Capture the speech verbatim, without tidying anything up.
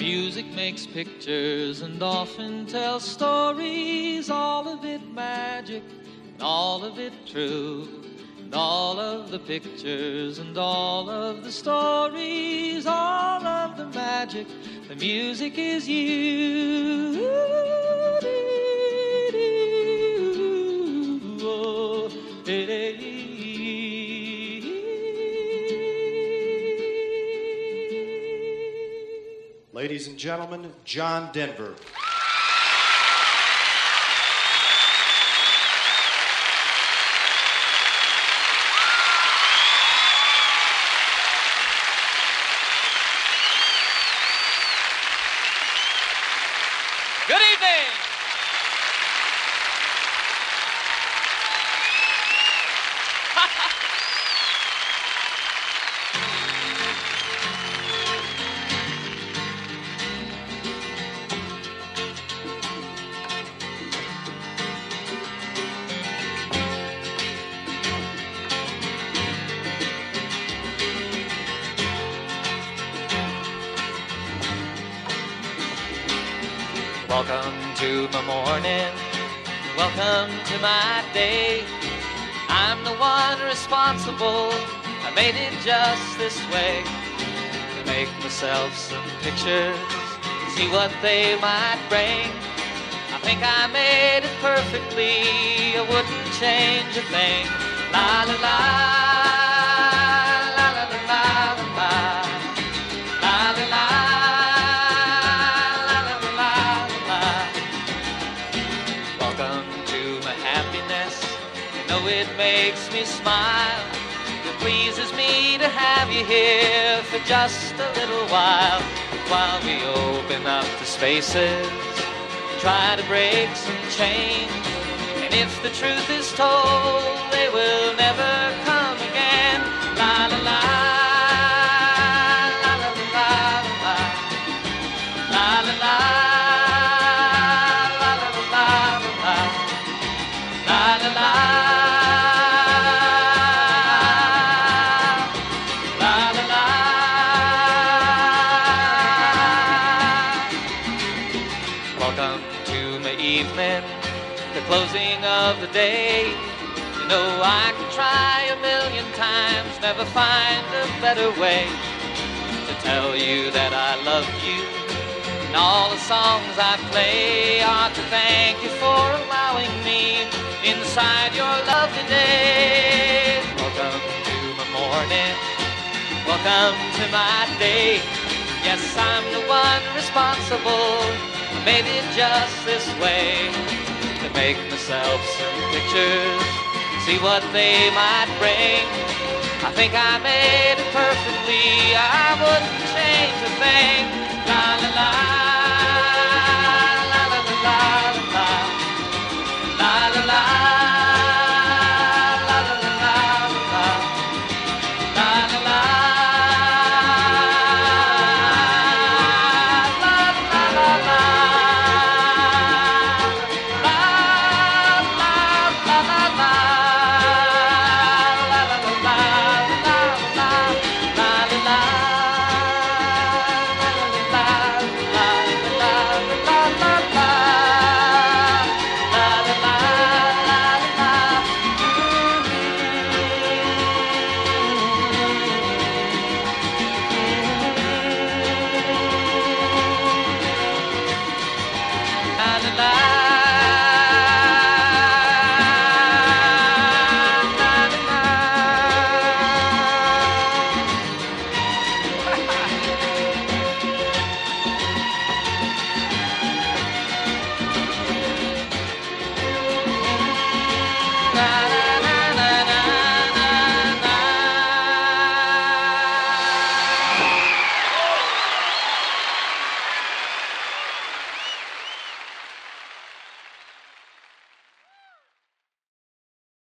Music makes pictures and often tells stories, all of it magic and all of it true. And all of the pictures and all of the stories, all of the magic, the music is you. Oh, hey, hey. Ladies and gentlemen, John Denver. Good evening. Welcome to my morning, welcome to my day. I'm the one responsible, I made it just this way. To make myself some pictures, see what they might bring. I think I made it perfectly, I wouldn't change a thing. La la la, la la la la la la, la la la. It makes me smile. It pleases me to have you here for just a little while, while we open up the spaces, try to break some change. And if the truth is told, they will never come again. La la la, la la la la la, la la la, la la la la, la la la. The closing of the day. You know I could try a million times, never find a better way to tell you that I love you. And all the songs I play are to thank you for allowing me inside your lovely day. Welcome to my morning, welcome to my day. Yes, I'm the one responsible, I made it just this way. To make myself some pictures, see what they might bring. I think I made it perfectly, I wouldn't change a thing. La la la.